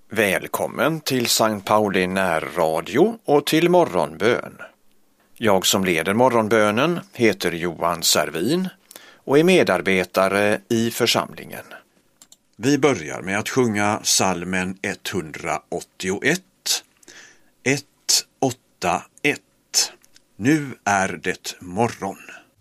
Välkommen till Sankt Pauli närradio och till morgonbön. Jag som leder morgonbönen heter Johan Servin och är medarbetare i församlingen. Vi börjar med att sjunga psalmen 181. 181. Nu är det morgon.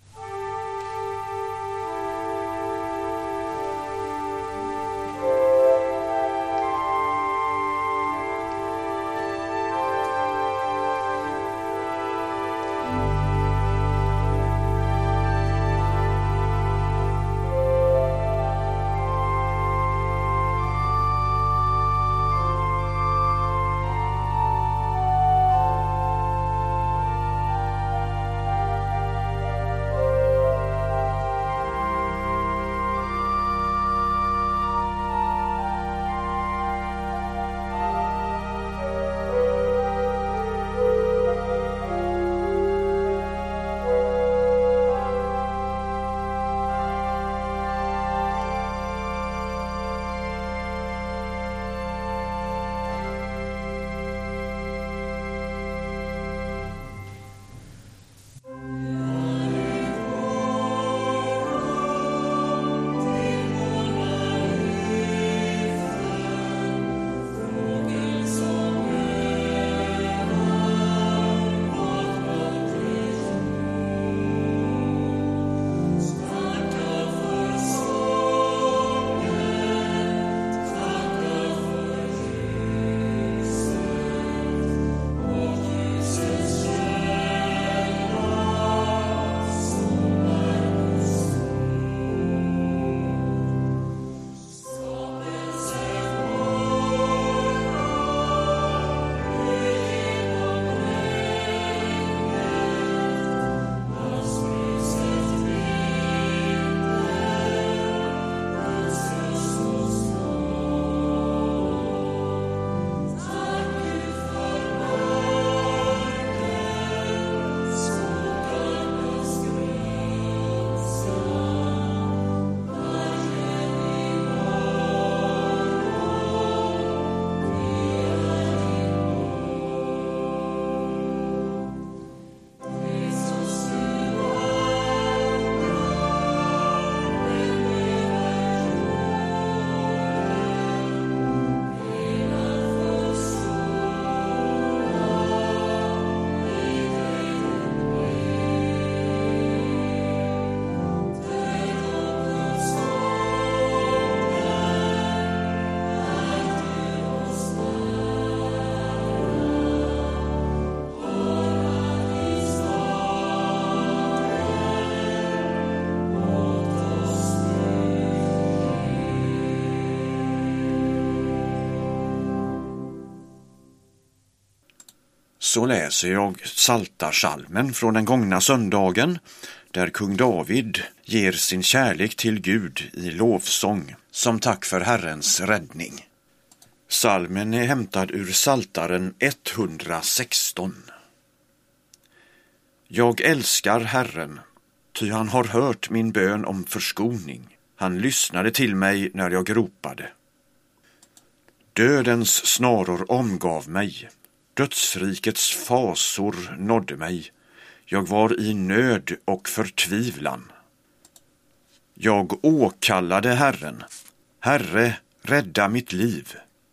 Så läser jag Psaltarpsalmen från den gångna söndagen, där kung David ger sin kärlek till Gud i lovsång som tack för Herrens räddning. Psalmen är hämtad ur Psaltaren 116. Jag älskar Herren, ty han har hört min bön om förskoning. Han lyssnade till mig när jag ropade. Dödens snaror omgav mig. Dödsrikets fasor nådde mig. Jag var i nöd och förtvivlan. Jag åkallade Herren. Herre, rädda mitt liv.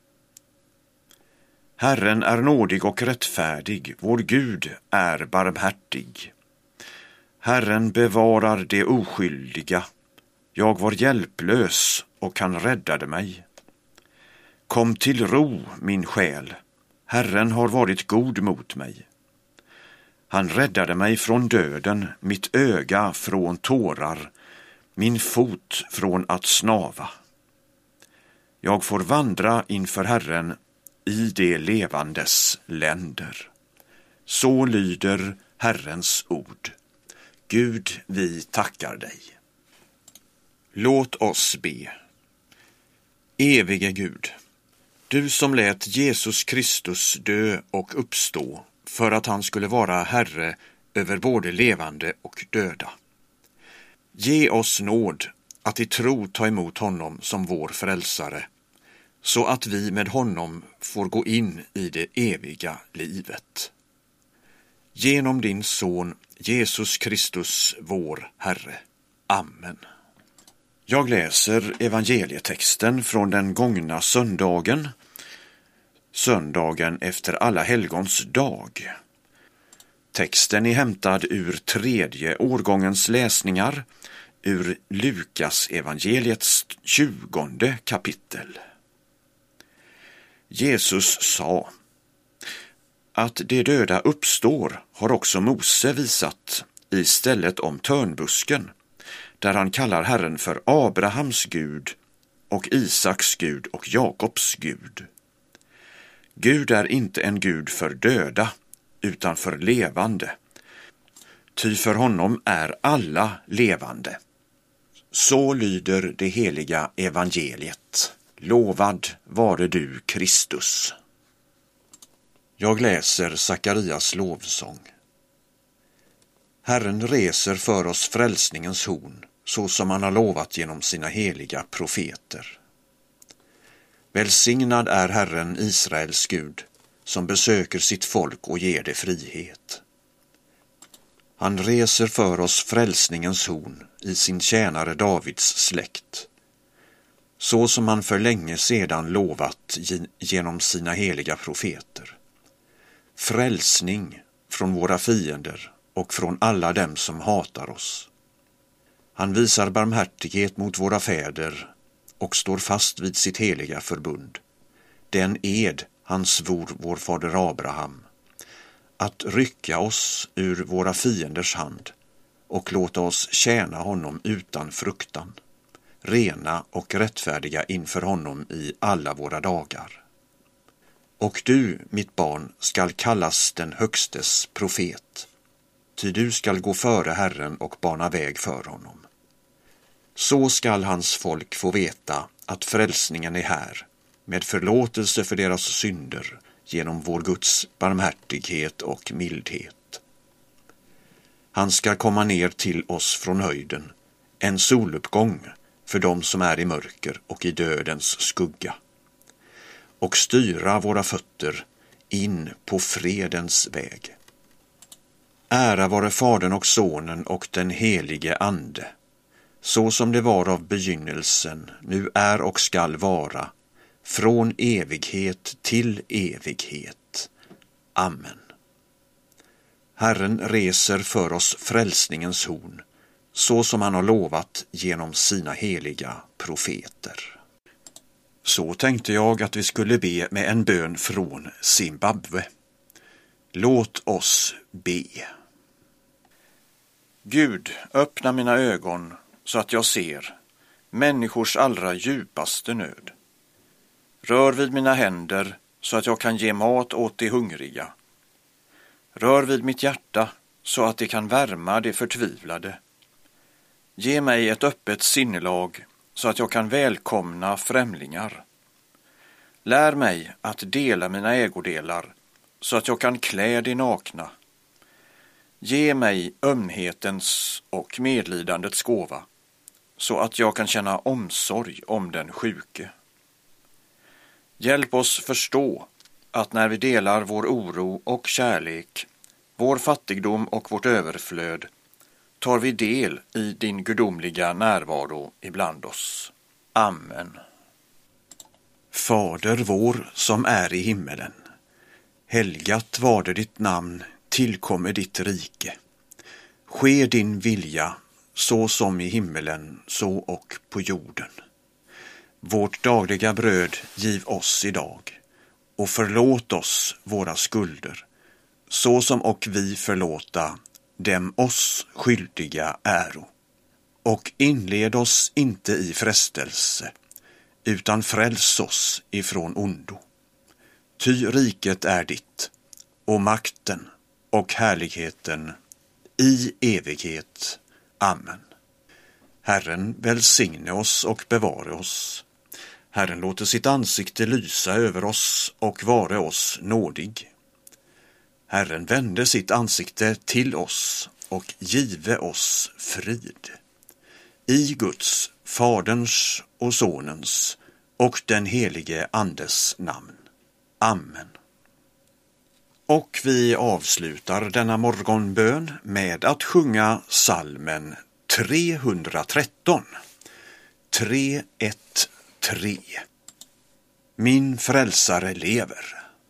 Herren är nådig och rättfärdig. Vår Gud är barmhärtig. Herren bevarar det oskyldiga. Jag var hjälplös och han räddade mig. Kom till ro, min själ. Herren har varit god mot mig. Han räddade mig från döden, mitt öga från tårar, min fot från att snava. Jag får vandra inför Herren i de levandes länder. Så lyder Herrens ord. Gud, vi tackar dig. Låt oss be. Evige Gud, du som lät Jesus Kristus dö och uppstå för att han skulle vara Herre över både levande och döda. Ge oss nåd att i tro ta emot honom som vår frälsare, så att vi med honom får gå in i det eviga livet. Genom din son Jesus Kristus, vår Herre. Amen. Jag läser evangelietexten från den gångna söndagen efter alla helgons dag. Texten är hämtad ur 3:e årgångens läsningar ur Lukas evangeliets 20:e kapitel. Jesus sa: att de döda uppstår har också Mose visat i stället om törnbusken, där han kallar Herren för Abrahams Gud och Isaks Gud och Jakobs Gud. Gud är inte en Gud för döda, utan för levande. Ty för honom är alla levande. Så lyder det heliga evangeliet. Lovad vare du, Kristus. Jag läser Sakarias lovsång. Herren reser för oss frälsningens horn, så som han har lovat genom sina heliga profeter. Välsignad är Herren Israels Gud, som besöker sitt folk och ger det frihet. Han reser för oss frälsningens horn i sin tjänare Davids släkt, så som han för länge sedan lovat genom sina heliga profeter. Frälsning från våra fiender och från alla dem som hatar oss. Han visar barmhärtighet mot våra fäder och står fast vid sitt heliga förbund, den ed han svor vår fader Abraham, att rycka oss ur våra fienders hand och låta oss tjäna honom utan fruktan, rena och rättfärdiga inför honom i alla våra dagar. Och du, mitt barn, skall kallas den högstes profet, ty du skall gå före Herren och bana väg för honom. Så skall hans folk få veta att frälsningen är här, med förlåtelse för deras synder genom vår Guds barmhärtighet och mildhet. Han ska komma ner till oss från höjden, en soluppgång för dem som är i mörker och i dödens skugga, och styra våra fötter in på fredens väg. Ära vare Fadern och Sonen och den helige Ande, så som det var av begynnelsen, nu är och skall vara, från evighet till evighet. Amen. Herren reser för oss frälsningens horn, så som han har lovat genom sina heliga profeter. Så tänkte jag att vi skulle be med en bön från Zimbabwe. Låt oss be. Gud, öppna mina ögon så att jag ser människors allra djupaste nöd. Rör vid mina händer så att jag kan ge mat åt de hungriga. Rör vid mitt hjärta så att det kan värma de förtvivlade. Ge mig ett öppet sinnelag så att jag kan välkomna främlingar. Lär mig att dela mina ägodelar så att jag kan klä de nakna. Ge mig ömhetens och medlidandets gåva så att jag kan känna omsorg om den sjuke. Hjälp oss förstå att när vi delar vår oro och kärlek, vår fattigdom och vårt överflöd, tar vi del i din gudomliga närvaro ibland oss. Amen. Fader vår som är i himmelen, helgat varde ditt namn, tillkommer ditt rike. Ske din vilja, så som i himmelen, så och på jorden. Vårt dagliga bröd giv oss idag, och förlåt oss våra skulder, så som och vi förlåta dem oss skyldiga äro. Och inled oss inte i frestelse, utan fräls oss ifrån ondo. Ty riket är ditt, och makten och härligheten i evighet. Amen. Herren välsigne oss och bevare oss. Herren låter sitt ansikte lysa över oss och vare oss nådig. Herren vände sitt ansikte till oss och give oss frid. I Guds, Faderns och Sonens och den helige Andes namn. Amen. Och vi avslutar denna morgonbön med att sjunga psalmen 313. 313. Min frälsare lever.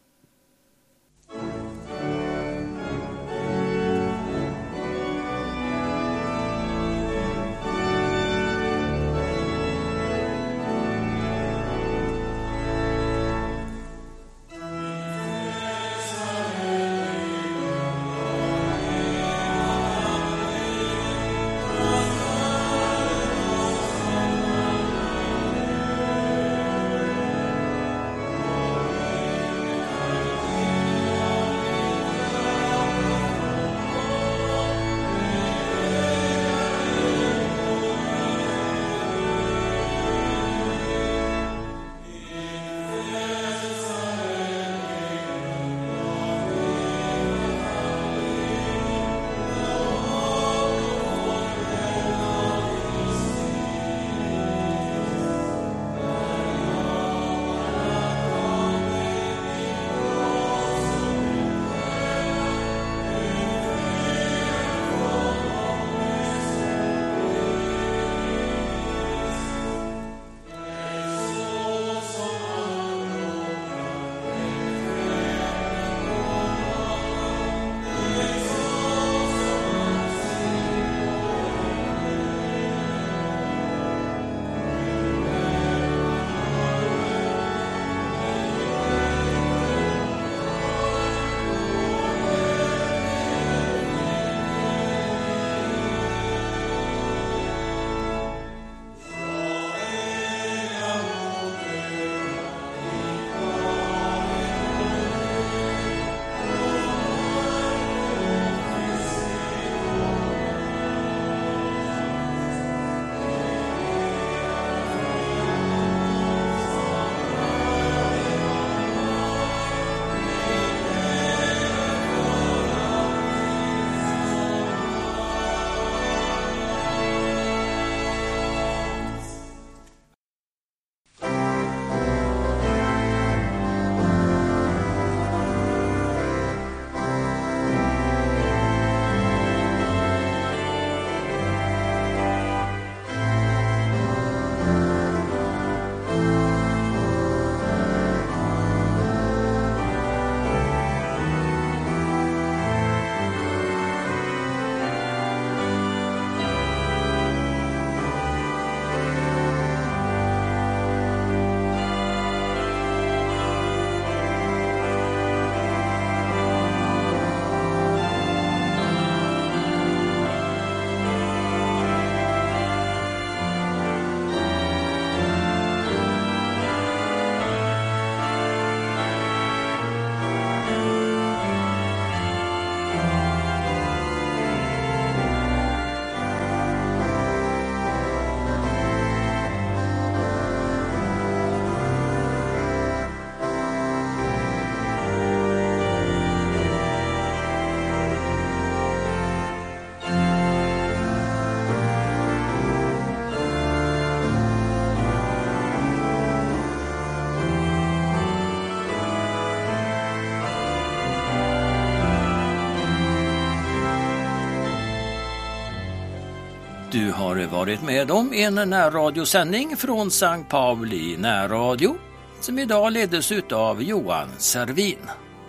Du har varit med om en närradiosändning från Sankt Pauli närradio som idag leddes av Johan Servin.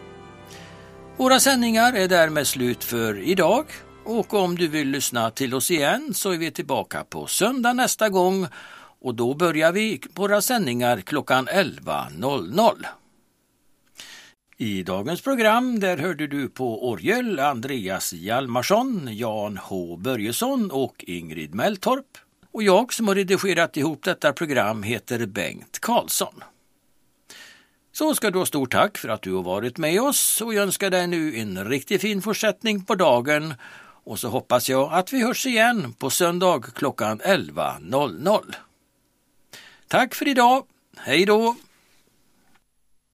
Våra sändningar är därmed slut för idag och om du vill lyssna till oss igen så är vi tillbaka på söndag nästa gång och då börjar vi våra sändningar klockan 11.00. I dagens program där hörde du på orgel Andreas Hjalmarsson, Jan H. Börjesson och Ingrid Melltorp. Och jag som har redigerat ihop detta program heter Bengt Karlsson. Så ska du ha stort tack för att du har varit med oss och jag önskar dig nu en riktigt fin fortsättning på dagen. Och så hoppas jag att vi hörs igen på söndag klockan 11.00. Tack för idag, hej då!